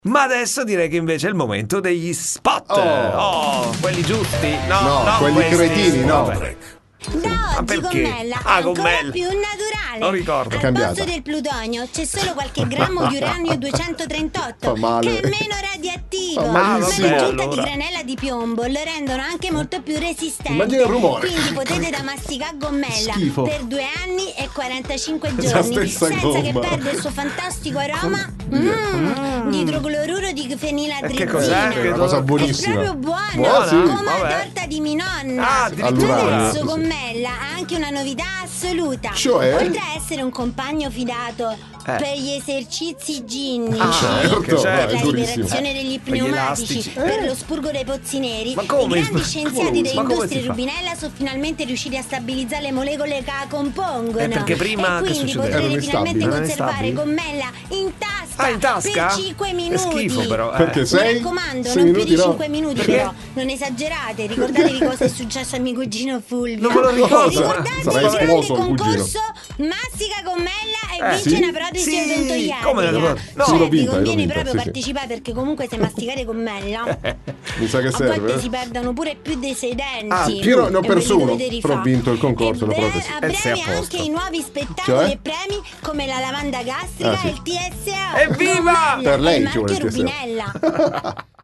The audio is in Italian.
Ma adesso direi che invece è il momento degli spot. Quelli giusti? No, quelli questi. cretini, no. Vabbè. Da oggi perché? Gommella è Ah, ancora Gommella. più naturale. Lo ricordo. Al Cambiata. posto del plutonio c'è solo qualche grammo di uranio 238 Fa male. che è meno radioattivo, Fa ma malissimo. l'aggiunta allora. di granella di piombo lo rendono anche molto più resistente. Immagina il rumore. Quindi potete da masticare Gommella Schifo. per 2 anni e 45 La giorni stessa senza gomma. che perde il suo fantastico aroma di idrocloruro di feniladrizina. E che cos'è? È una cosa buonissima. È proprio buona, Buona, sì. come la Vabbè. torta di mia nonna. Ah, addirittura. All'uranio. Adesso Gommella ha anche una novità assoluta. Cioè? Oltre a essere un compagno fidato per gli esercizi ginnici, certo, che c'è? per è la durissimo. liberazione degli Per gli pneumatici, elastici. per lo spurgo dei pozzi neri, Ma come? i grandi scienziati delle Ma come industrie si fa? rubinella sono finalmente riusciti a stabilizzare le molecole che la compongono. Perché prima e che quindi succedeva? potrete Erano finalmente instabili. Erano conservare instabili? Gommella in tasca, In tasca? per 5 È minuti. schifo però. Perché Mi sei? raccomando, 6 non più minuti di no. 5 minuti Perché? però, non esagerate, ricordatevi cosa è successo a mio cugino Fulvio. Non me lo ricordo. Ricordatevi Sarà il grande esploso il cugino. concorso Mastica Gommella e vince sì? una protesi Sì, odontoiatrica. come la- no. Sì, l'ho Vi vinta, conviene l'ho vinta, proprio sì, sì. partecipare perché comunque se masticare Gommella Mi sa che a serve. volte si perdono pure più dei 6 denti. Ah, io ne ho E perso ve li uno, dovete però ho rifare. vinto il concorso, E la protesi. a E sei breve a posto. anche i nuovi spettacoli Cioè? e premi come la lavanda gastrica Ah, sì. e il TSO. Evviva! Gommella Per lei e ci vuole marchio il TSO. Rubinella.